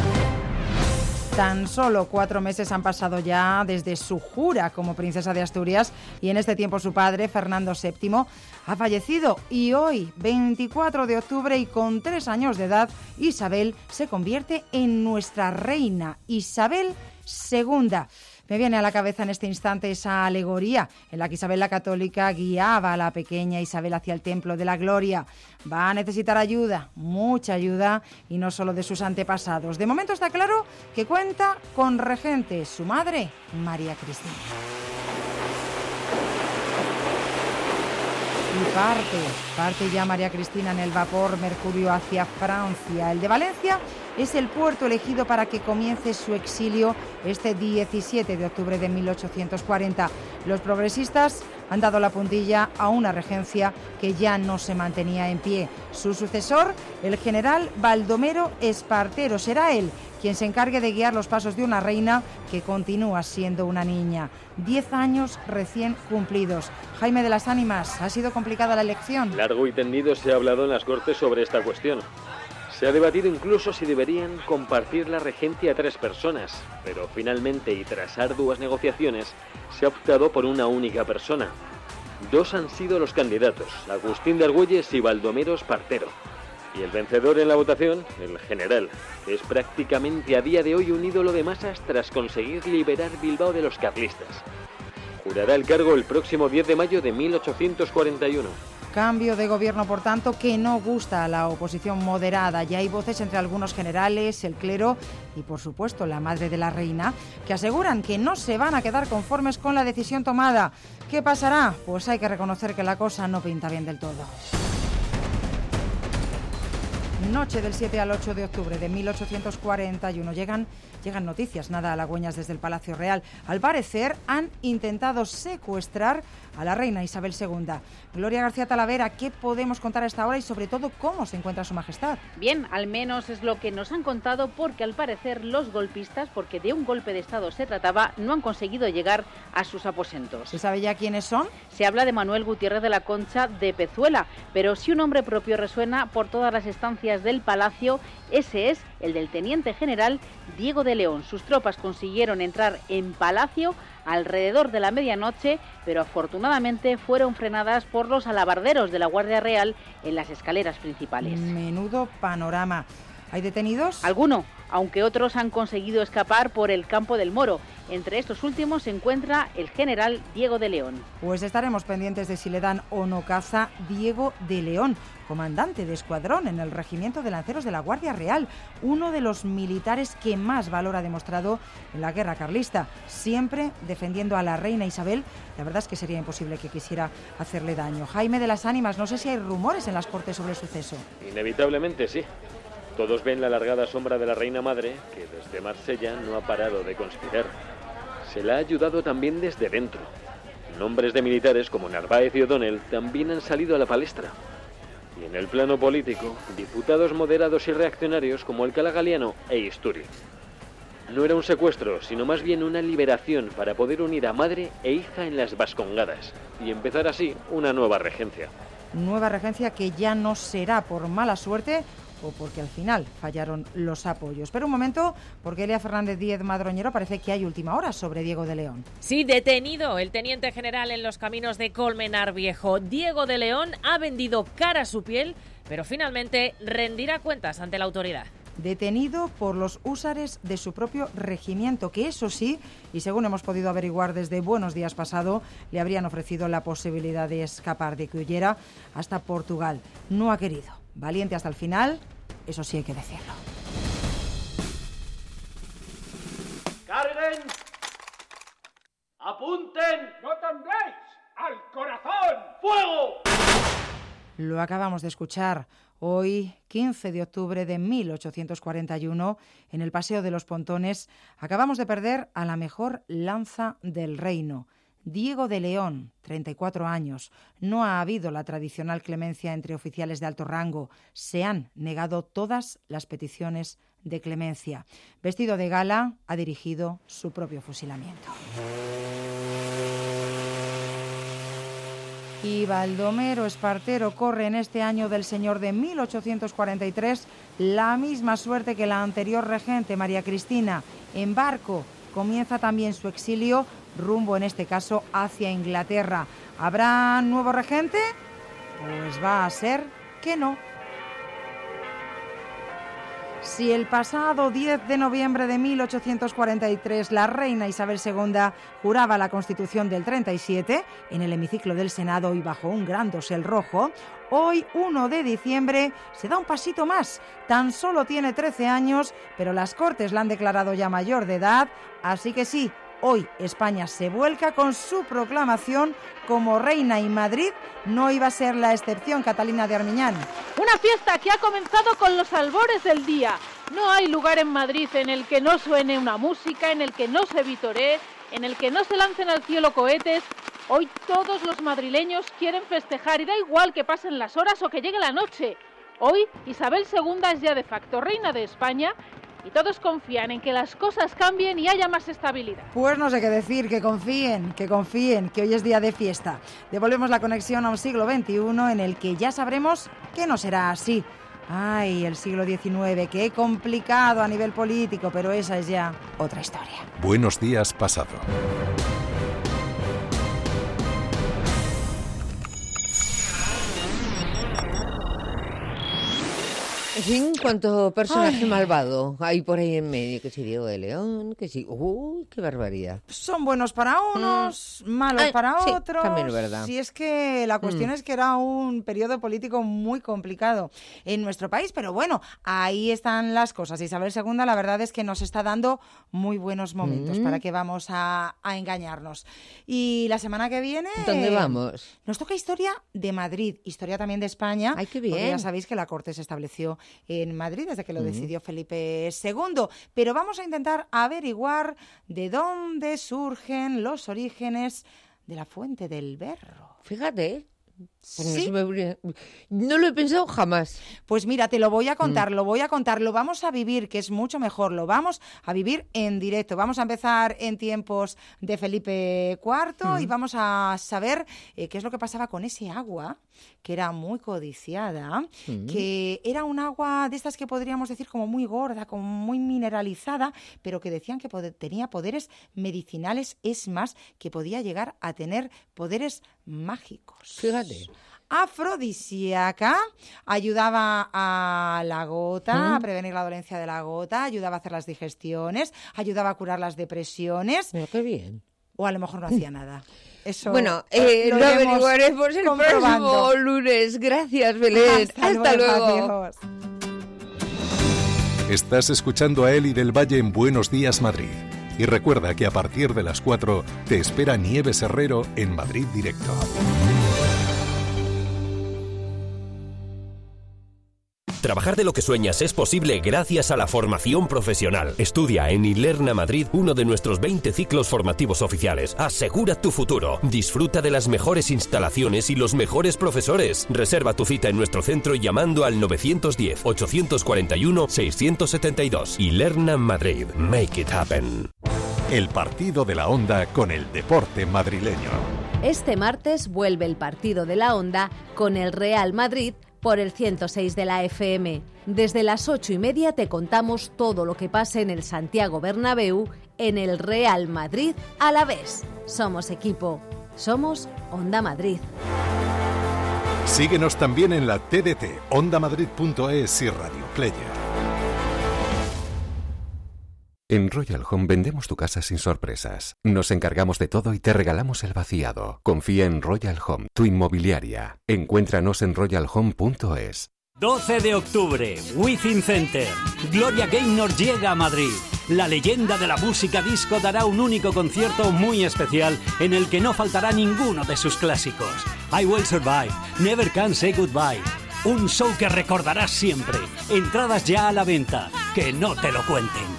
Tan solo 4 meses han pasado ya desde su jura como princesa de Asturias y en este tiempo su padre, Fernando VII, ha fallecido y hoy, 24 de octubre y con 3 años de edad, Isabel se convierte en nuestra reina, Isabel II. Me viene a la cabeza en este instante esa alegoría en la que Isabel la Católica guiaba a la pequeña Isabel hacia el Templo de la Gloria. Va a necesitar ayuda, mucha ayuda, y no solo de sus antepasados. De momento está claro que cuenta con regente, su madre, María Cristina. Y parte ya María Cristina en el vapor Mercurio hacia Francia. El de Valencia es el puerto elegido para que comience su exilio este 17 de octubre de 1840. Los progresistas han dado la puntilla a una regencia que ya no se mantenía en pie. Su sucesor, el general Baldomero Espartero, será él quien se encargue de guiar los pasos de una reina que continúa siendo una niña. 10 años recién cumplidos. Jaime de las Ánimas, ¿ha sido complicada la elección? Largo y tendido se ha hablado en las Cortes sobre esta cuestión. Se ha debatido incluso si deberían compartir la regencia 3 personas, pero finalmente y tras arduas negociaciones se ha optado por una única persona. 2 han sido los candidatos, Agustín de Argüelles y Baldomero Espartero. Y el vencedor en la votación, el general, es prácticamente a día de hoy un ídolo de masas tras conseguir liberar Bilbao de los carlistas. Jurará el cargo el próximo 10 de mayo de 1841. Cambio de gobierno, por tanto, que no gusta a la oposición moderada. Ya hay voces entre algunos generales, el clero y, por supuesto, la madre de la reina, que aseguran que no se van a quedar conformes con la decisión tomada. ¿Qué pasará? Pues hay que reconocer que la cosa no pinta bien del todo. Noche del 7 al 8 de octubre de 1841. Llegan noticias nada halagüeñas desde el Palacio Real. Al parecer han intentado secuestrar a la reina Isabel II. Gloria García Talavera, ¿qué podemos contar a esta hora y sobre todo cómo se encuentra su majestad? Bien, al menos es lo que nos han contado, porque al parecer los golpistas, porque de un golpe de estado se trataba, no han conseguido llegar a sus aposentos. ¿Se sabe ya quiénes son? Se habla de Manuel Gutiérrez de la Concha de Pezuela, pero si un nombre propio resuena por todas las estancias del palacio, ese es el del teniente general Diego de León. Sus tropas consiguieron entrar en palacio alrededor de la medianoche, pero afortunadamente fueron frenadas por los alabarderos de la Guardia Real en las escaleras principales. Menudo panorama. ¿Hay detenidos? Alguno, aunque otros han conseguido escapar por el Campo del Moro. Entre estos últimos se encuentra el general Diego de León. Pues estaremos pendientes de si le dan o no caza Diego de León, comandante de escuadrón en el Regimiento de Lanceros de la Guardia Real, uno de los militares que más valor ha demostrado en la guerra carlista, siempre defendiendo a la reina Isabel. La verdad es que sería imposible que quisiera hacerle daño. Jaime de las Ánimas, no sé si hay rumores en las Cortes sobre el suceso. Inevitablemente sí. Todos ven la alargada sombra de la reina madre, que desde Marsella no ha parado de conspirar. Se la ha ayudado también desde dentro. Nombres de militares como Narváez y O'Donnell también han salido a la palestra. Y en el plano político, diputados moderados y reaccionarios como Alcalá Galiano e Istúriz. No era un secuestro, sino más bien una liberación para poder unir a madre e hija en las Vascongadas y empezar así una nueva regencia. Nueva regencia que ya no será por mala suerte o porque al final fallaron los apoyos. Pero un momento, porque Elia Fernández Díez Madroñero parece que hay última hora sobre Diego de León. Sí, detenido el teniente general en los caminos de Colmenar Viejo. Diego de León ha vendido cara a su piel, pero finalmente rendirá cuentas ante la autoridad. Detenido por los húsares de su propio regimiento, que eso sí, y según hemos podido averiguar desde Buenos Días pasado, le habrían ofrecido la posibilidad de escapar, de que huyera hasta Portugal. No ha querido. Valiente hasta el final, eso sí hay que decirlo. ¡Carguen! ¡Apunten! ¡No tembléis! ¡Al corazón! ¡Fuego! Lo acabamos de escuchar. Hoy, 15 de octubre de 1841, en el Paseo de los Pontones, acabamos de perder a la mejor lanza del reino. Diego de León, 34 años. No ha habido la tradicional clemencia entre oficiales de alto rango. Se han negado todas las peticiones de clemencia. Vestido de gala, ha dirigido su propio fusilamiento. Y Baldomero Espartero corre en este año del señor de 1843 la misma suerte que la anterior regente, María Cristina. En barco comienza también su exilio, rumbo en este caso hacia Inglaterra. ¿Habrá nuevo regente? Pues va a ser que no. Si el pasado 10 de noviembre de 1843 la reina Isabel II juraba la Constitución del 37 en el hemiciclo del Senado y bajo un gran dosel rojo, hoy 1 de diciembre se da un pasito más. Tan solo tiene 13 años, pero las Cortes la han declarado ya mayor de edad, así que sí, hoy España se vuelca con su proclamación como reina y Madrid no iba a ser la excepción, Catalina de Armiñán. Una fiesta que ha comenzado con los albores del día. No hay lugar en Madrid en el que no suene una música, en el que no se vitoree, en el que no se lancen al cielo cohetes. Hoy todos los madrileños quieren festejar y da igual que pasen las horas o que llegue la noche. Hoy Isabel II es ya de facto reina de España y todos confían en que las cosas cambien y haya más estabilidad. Pues no sé qué decir, que confíen, que hoy es día de fiesta. Devolvemos la conexión a un siglo XXI en el que ya sabremos que no será así. Ay, el siglo XIX, qué complicado a nivel político, pero esa es ya otra historia. Buenos días, pasado. En fin, cuánto personaje malvado hay por ahí en medio, que si Diego de León, que si... ¡Uy, qué barbaridad! Son buenos para unos, malos para otros. Sí, también es verdad. Si es que la cuestión es que era un periodo político muy complicado en nuestro país, pero bueno, ahí están las cosas. Isabel II, la verdad es que nos está dando muy buenos momentos, para que vamos a engañarnos. Y la semana que viene... ¿Dónde vamos? Nos toca historia de Madrid, historia también de España. ¡Ay, qué bien! Porque ya sabéis que la Corte se estableció en Madrid desde que lo decidió Felipe II, pero vamos a intentar averiguar de dónde surgen los orígenes de la Fuente del Berro. Fíjate, ¿Sí? No lo he pensado jamás. Pues mira, te lo voy a contar, lo vamos a vivir, que es mucho mejor, lo vamos a vivir en directo. Vamos a empezar en tiempos de Felipe IV y vamos a saber qué es lo que pasaba con ese agua, que era muy codiciada, que era un agua de estas que podríamos decir como muy gorda, como muy mineralizada, pero que decían que tenía poderes medicinales, es más, que podía llegar a tener poderes mágicos. Fíjate. Afrodisíaca, ayudaba a la gota, a prevenir la dolencia de la gota, ayudaba a hacer las digestiones, ayudaba a curar las depresiones. Pero qué bien. O a lo mejor no hacía nada. Eso bueno, lo averiguaremos el próximo lunes. Gracias, Belén. Hasta luego. Adiós. Estás escuchando a Eli del Valle en Buenos Días, Madrid. Y recuerda que a partir de las 4 te espera Nieves Herrero en Madrid Directo. Trabajar de lo que sueñas es posible gracias a la formación profesional. Estudia en Ilerna Madrid uno de nuestros 20 ciclos formativos oficiales. Asegura tu futuro. Disfruta de las mejores instalaciones y los mejores profesores. Reserva tu cita en nuestro centro llamando al 910-841-672. Ilerna Madrid. Make it happen. El partido de la Onda con el deporte madrileño. Este martes vuelve el partido de la Onda con el Real Madrid por el 106 de la FM. Desde las 8:30 te contamos todo lo que pasa en el Santiago Bernabéu en el Real Madrid Alavés. Somos equipo. Somos Onda Madrid. Síguenos también en la TDT, ondamadrid.es y Radio Player. En Royal Home vendemos tu casa sin sorpresas. Nos encargamos de todo y te regalamos el vaciado. Confía en Royal Home, tu inmobiliaria. Encuéntranos en royalhome.es. 12 de octubre, Within Center. Gloria Gaynor llega a Madrid. La leyenda de la música disco dará un único concierto muy especial en el que no faltará ninguno de sus clásicos. I Will Survive, Never Can Say Goodbye. Un show que recordarás siempre. Entradas ya a la venta. Que no te lo cuenten.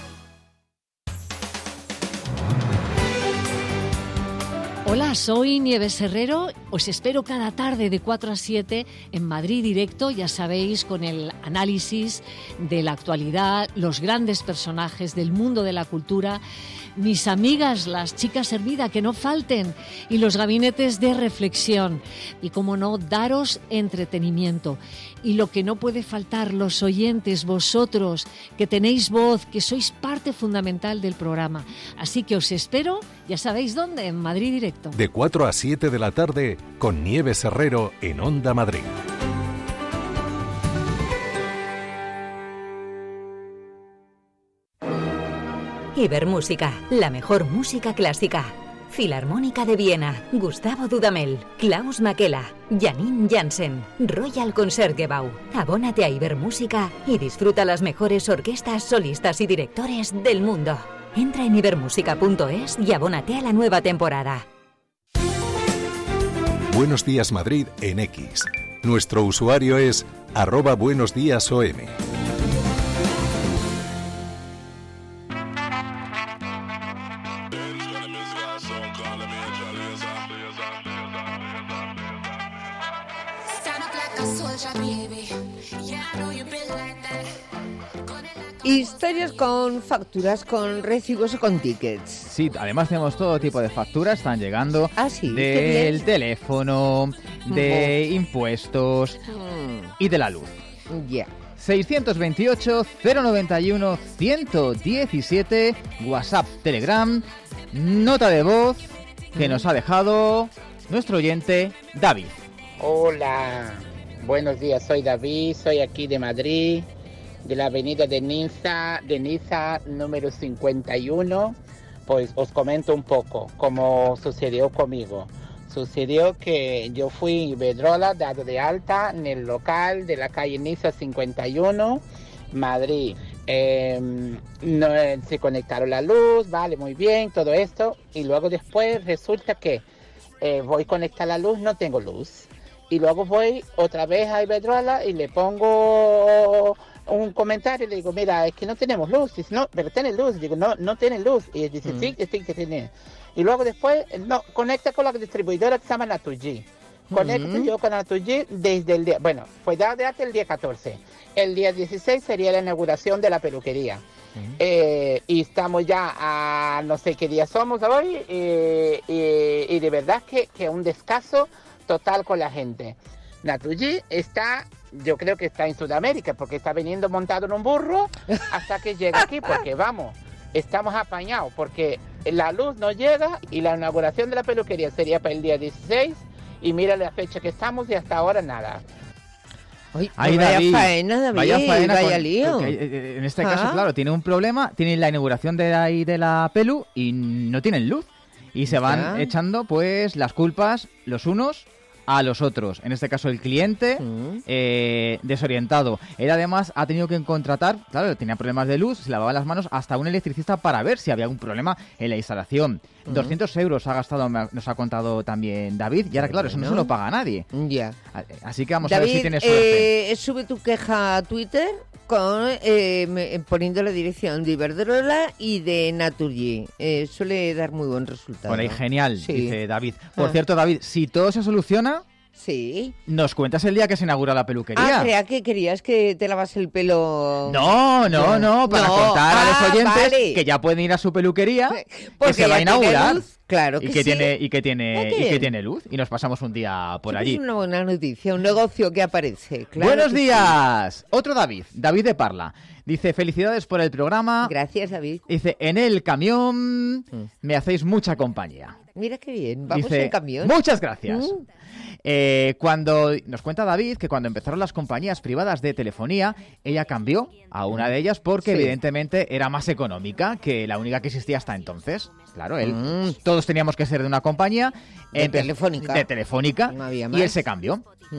Hola, soy Nieves Herrero. Os espero cada tarde de 4 a 7 en Madrid Directo, ya sabéis, con el análisis de la actualidad, los grandes personajes del mundo de la cultura, mis amigas, las chicas Hermida, que no falten, y los gabinetes de reflexión. Y, como no, daros entretenimiento. Y lo que no puede faltar, los oyentes, vosotros, que tenéis voz, que sois parte fundamental del programa. Así que os espero, ya sabéis dónde, en Madrid Directo. De 4 a 7 de la tarde, con Nieves Herrero en Onda Madrid. Ibermúsica, la mejor música clásica. Filarmónica de Viena, Gustavo Dudamel, Klaus Makela, Janine Jansen, Royal Concertgebouw. Abónate a Ibermúsica y disfruta las mejores orquestas, solistas y directores del mundo. Entra en ibermúsica.es y abónate a la nueva temporada. Buenos Días Madrid en X. Nuestro usuario es @buenosdiasom. Historias con facturas, con recibos o con tickets. Sí, además tenemos todo tipo de facturas, están llegando sí, del teléfono, de impuestos y de la luz. Ya. 628-091-117, WhatsApp, Telegram, nota de voz que nos ha dejado nuestro oyente David. Hola, buenos días, soy David, soy aquí de Madrid, de la avenida de Niza número 51. Pues os comento un poco cómo sucedió conmigo. Sucedió que yo fui Iberdrola, dado de alta en el local de la calle Niza 51, Madrid. No se conectaron la luz, vale, muy bien, todo esto. Y luego después resulta que voy a conectar la luz, no tengo luz. Y luego voy otra vez a Iberdrola y le pongo un comentario y le digo, mira, es que no tenemos luz. Dice, no, pero tiene luz. Digo, no tiene luz. Y él dice, sí, que tiene. Y luego después, no, conecta con la distribuidora que se llama Naturgy. Conecto yo con Naturgy desde el día, bueno, fue dado de alta el día 14. El día 16 sería la inauguración de la peluquería. Y estamos ya a no sé qué día somos hoy. Y de verdad que un descaso total con la gente. Naturgy está, yo creo que está en Sudamérica, porque está viniendo montado en un burro hasta que llega aquí, porque vamos, estamos apañados, porque la luz no llega y la inauguración de la peluquería sería para el día 16 y mira la fecha que estamos y hasta ahora nada. Ahí vaya faena, David, vaya lío. En este caso, claro, tiene un problema, tienen la inauguración de la pelu y no tienen luz. Y se van echando pues las culpas los unos a los otros. En este caso el cliente, desorientado. Él además ha tenido que contratar, claro, tenía problemas de luz, se lavaba las manos, hasta un electricista para ver si había algún problema en la instalación. 200 euros ha gastado, nos ha contado también David, y ahora claro, eso no se lo paga a nadie. Ya. Así que vamos David, a ver si tienes suerte. Sube tu queja a Twitter poniendo la dirección de Iberdrola y de Naturgy. Suele dar muy buen resultado. Bueno, y genial, Sí. dice David. Por cierto, David, si todo se soluciona, sí, nos cuentas el día que se inaugura la peluquería. creía que querías que te lavas el pelo. No, para contar a los oyentes vale. que ya pueden ir a su peluquería, que Porque se va a ya tiene inaugurar. luz, claro que y que sí. tiene luz, y nos pasamos un día por allí. Es una buena noticia, un negocio que aparece. Claro. Buenos que días. Otro David de Parla. Dice, felicidades por el programa. Gracias, David. Dice, en el camión me hacéis mucha compañía. Mira qué bien, vamos Dice, en camión. muchas gracias. Cuando nos cuenta David que cuando empezaron las compañías privadas de telefonía, ella cambió a una de ellas porque evidentemente era más económica que la única que existía hasta entonces. Claro, todos teníamos que ser de una compañía De Telefónica. No había más. Y él se cambió.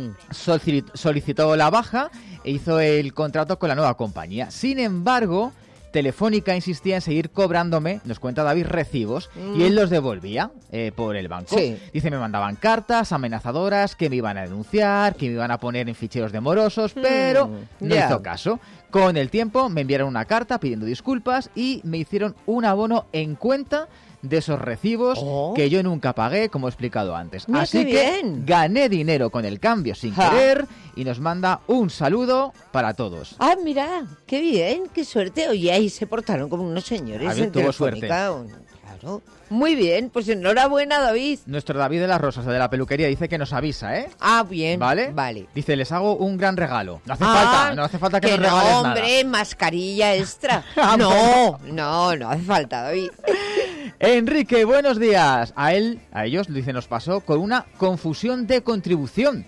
Solicitó la baja e hizo el contrato con la nueva compañía. Sin embargo, Telefónica insistía en seguir cobrándome, nos cuenta David, recibos, y él los devolvía por el banco. Sí. Dice, me mandaban cartas amenazadoras que me iban a denunciar, que me iban a poner en ficheros de morosos, pero no hizo caso. Con el tiempo me enviaron una carta pidiendo disculpas y me hicieron un abono en cuenta de esos recibos que yo nunca pagué, como he explicado antes. Mira, Así qué que bien. gané dinero con el cambio sin querer y nos manda un saludo para todos. Ah, mira, qué bien, qué suerte. Oye, ahí se portaron como unos señores David en tuvo Telefónica. Claro. Muy bien, pues enhorabuena, David. Nuestro David de las Rosas, de la peluquería, dice que nos avisa, ¿eh? Ah, bien. ¿Vale? Vale. Dice, les hago un gran regalo. No hace falta que nos no, regales hombre, nada. mascarilla extra. Bueno. no hace falta, David. Enrique, buenos días. A ellos, dice, nos pasó con una confusión de contribución.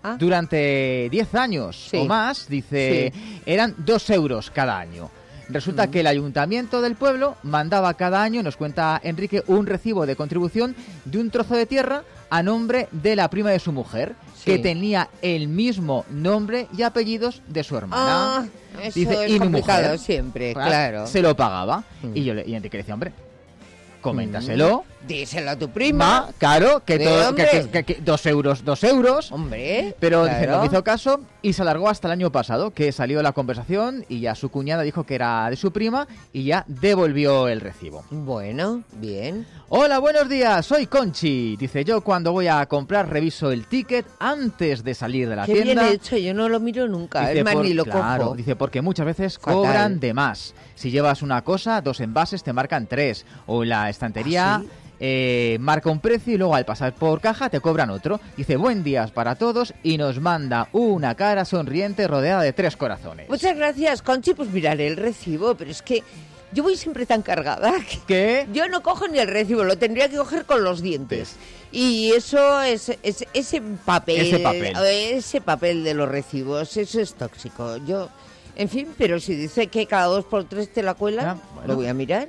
Durante 10 años o más, dice, eran 2 euros cada año. Resulta que el ayuntamiento del pueblo mandaba cada año, nos cuenta Enrique, un recibo de contribución de un trozo de tierra a nombre de la prima de su mujer, que tenía el mismo nombre y apellidos de su hermana. Eso dice, es y mi complicado mujer claro, claro. se lo pagaba. Y Enrique le decía, hombre, coméntaselo. Díselo a tu prima. Claro, que, hombre. que 2 euros. Hombre. Pero claro. dice, no me hizo caso y se alargó hasta el año pasado, que salió la conversación y ya su cuñada dijo que era de su prima y ya devolvió el recibo. Bueno, bien. Hola, buenos días, soy Conchi. Dice, yo cuando voy a comprar reviso el ticket antes de salir de la tienda. Qué bien hecho, yo no lo miro nunca, Dice, es más, ni lo cojo. Dice, porque muchas veces Fatal. cobran de más. Si llevas una cosa, 2 envases te marcan 3. O en la estantería marca un precio y luego al pasar por caja te cobran otro. Dice, buen día para todos y nos manda una cara sonriente rodeada de 3 corazones. Muchas gracias, Conchi. Pues miraré el recibo, pero es que yo voy siempre tan cargada que yo no cojo ni el recibo, lo tendría que coger con los dientes. Y eso es ese papel de los recibos, eso es tóxico. En fin, pero si dice que cada 2x3 te la cuela, lo voy a mirar.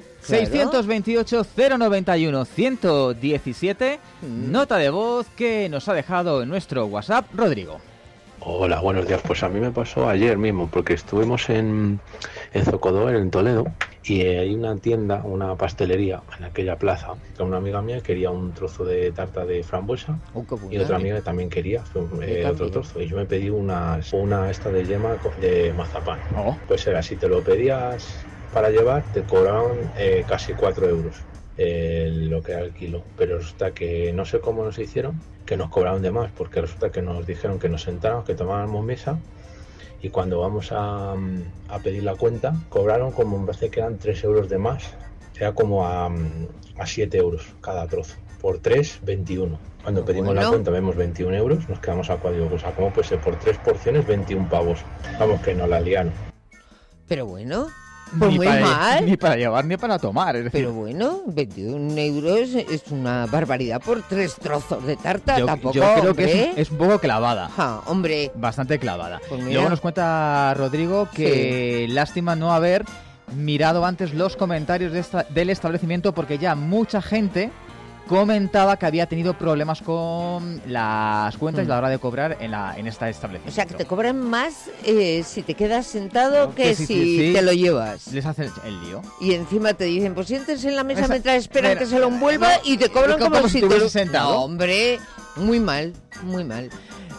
628-091-117, nota de voz que nos ha dejado en nuestro WhatsApp Rodrigo. Hola, buenos días. Pues a mí me pasó ayer mismo, porque estuvimos en Zocodover, en Toledo, y hay una tienda, una pastelería en aquella plaza, que una amiga mía quería un trozo de tarta de frambuesa y otra amiga que también quería otro trozo. Y yo me pedí una esta de yema de mazapán. Pues era, si te lo pedías para llevar, te cobraban casi 4 euros. Lo que era el kilo, pero resulta que no sé cómo nos hicieron, que nos cobraron de más, porque resulta que nos dijeron que nos sentáramos, que tomáramos mesa, y cuando vamos a pedir la cuenta, cobraron como, me parece que eran 3 euros de más, era como a 7 euros cada trozo, por 3, 21. Cuando pedimos la cuenta vemos 21 euros, nos quedamos a cuadro, pues a cómo puede ser por 3 porciones 21 pavos, vamos, que nos la liaron. Pero bueno, pues muy mal. Ni para llevar ni para tomar. Es decir, pero bueno, 21 euros es una barbaridad por 3 trozos de tarta. Tampoco, yo creo que es un poco clavada. Hombre. Bastante clavada. Pues luego nos cuenta Rodrigo que lástima no haber mirado antes los comentarios del establecimiento, porque ya mucha gente comentaba que había tenido problemas con las cuentas a la hora de cobrar en esta establecimiento. O sea, que te cobran más si te quedas sentado que si te lo llevas. Les hacen el lío. Y encima te dicen, pues siéntense en la mesa mientras esperan que se lo envuelva y te cobran como si te te sentado. No, hombre, muy mal, muy mal.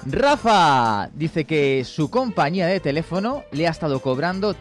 Rafa dice que su compañía de teléfono le ha estado cobrando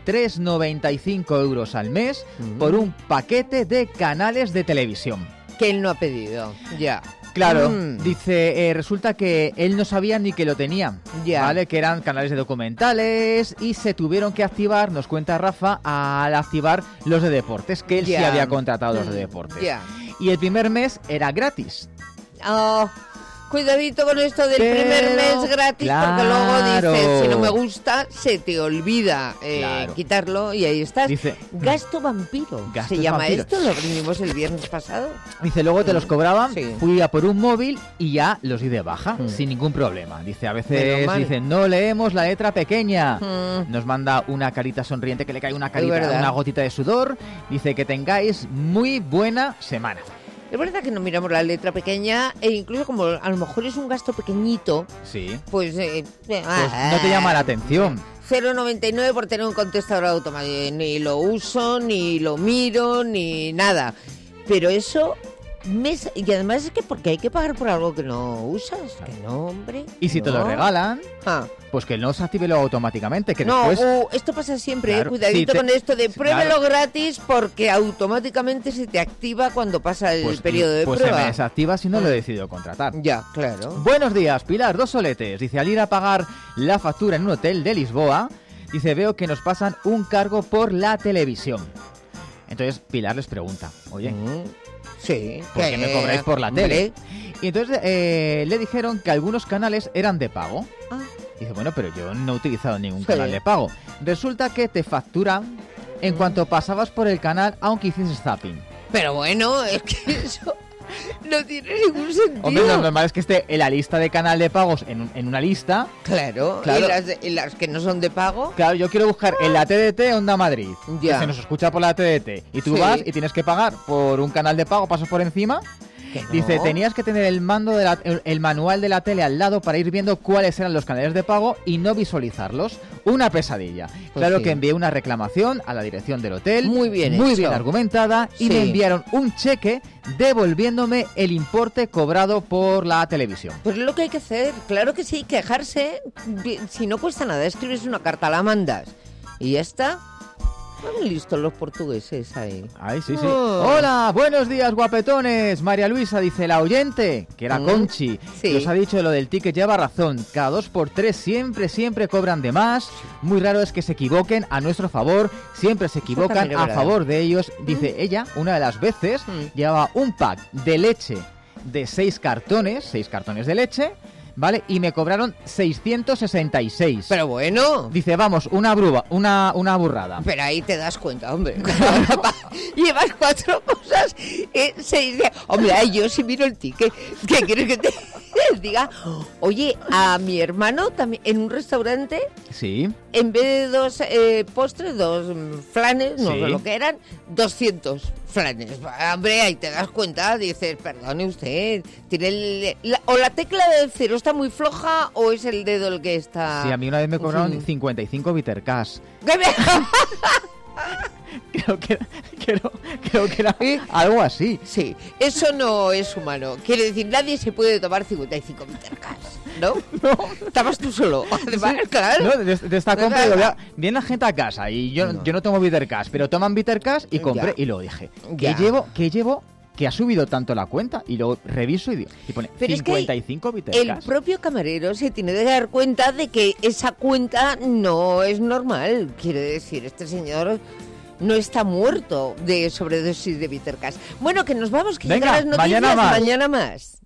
3,95 euros al mes por un paquete de canales de televisión. Que él no ha pedido, ya. Claro, dice, resulta que él no sabía ni que lo tenía, ¿vale? Que eran canales de documentales y se tuvieron que activar, nos cuenta Rafa, al activar los de deportes, que él sí había contratado los de deportes. Y el primer mes era gratis. Oh, cuidadito con esto del primer mes gratis, porque luego dices, si no me gusta, se te olvida quitarlo y ahí estás. Dice, gasto vampiro. ¿Se llama vampiro esto? Lo aprendimos el viernes pasado. Dice, luego te los cobraban, fui a por un móvil y ya los di de baja, sin ningún problema. Dice, a veces dicen, no leemos la letra pequeña. Nos manda una carita sonriente que le cae una gotita de sudor. Dice que tengáis muy buena semana. Es verdad que no miramos la letra pequeña e incluso como a lo mejor es un gasto pequeñito, pues no te llama la atención. 0,99 por tener un contestador automático. Ni lo uso, ni lo miro, ni nada. Pero eso... Y además es que porque hay que pagar por algo que no usas, que no, hombre. Y si te lo regalan, pues que no se active luego automáticamente, que no, después... esto pasa siempre, cuidadito con esto de pruébelo gratis porque automáticamente se te activa cuando pasa el periodo de prueba. Pues se me desactiva si no lo he decidido contratar. Ya, claro. Buenos días, Pilar, 2 soletes. Dice, al ir a pagar la factura en un hotel de Lisboa, dice, veo que nos pasan un cargo por la televisión. Entonces Pilar les pregunta, oye... Sí, ¿por qué me cobráis por la tele? Y entonces le dijeron que algunos canales eran de pago. Dice, bueno, pero yo no he utilizado ningún canal de pago. Resulta que te facturan en cuanto pasabas por el canal, aunque hicieses zapping. Pero bueno, es que eso no tiene ningún sentido. Hombre, lo normal es que esté en la lista de canal de pagos en una lista. Claro. ¿Y las que no son de pago? Claro, yo quiero buscar en la TDT Onda Madrid. Que se nos escucha por la TDT. Y tú vas y tienes que pagar por un canal de pago, pasas por encima. No. Dice, tenías que tener el manual de la tele al lado para ir viendo cuáles eran los canales de pago y no visualizarlos. Una pesadilla. Claro que envié una reclamación a la dirección del hotel. Muy bien argumentada. Y me enviaron un cheque devolviéndome el importe cobrado por la televisión. Pues es lo que hay que hacer. Claro que sí, quejarse. Si no cuesta nada, escribes una carta, la mandas. Y ya está. Están listos los portugueses ahí. Ay, sí. Hola, buenos días, guapetones. María Luisa dice, la oyente, que era Conchi, nos ha dicho lo del ticket, lleva razón. Cada 2x3 siempre cobran de más. Muy raro es que se equivoquen a nuestro favor. Siempre se equivocan a favor de ellos. Dice ella, una de las veces, llevaba un pack de leche de 6 cartones de leche. ¿Vale? Y me cobraron 666. Pero bueno. Dice, vamos, una burrada. Pero ahí te das cuenta, hombre. Llevas 4 cosas, 6 días. Hombre, ay, yo si miro el ticket, ¿qué quieres que te diga? Oye, a mi hermano también en un restaurante. Sí. En vez de 2 postres, 2 flanes, no sé lo que eran, 200 flanes. Hombre, ahí te das cuenta, dices, perdone usted, tiene o la tecla del cero está muy floja o es el dedo el que está... Sí, a mí una vez me cobraron 55 bitter cash. Creo que era algo así. Sí, eso no es humano. Quiere decir, nadie se puede tomar 55 bittercas, ¿no? No. Estabas tú solo. Además, claro. No, de esta compra, viene la gente a casa y yo no tomo bittercash, pero toman bittercash y compré y luego dije, ¿qué llevo? Que ha subido tanto la cuenta y luego reviso y pone pero 55 bittercash. El propio camarero se tiene que dar cuenta de que esa cuenta no es normal. Quiere decir, este señor no está muerto de sobredosis de bittercash. Bueno, que nos vamos, que llegan las noticias mañana más.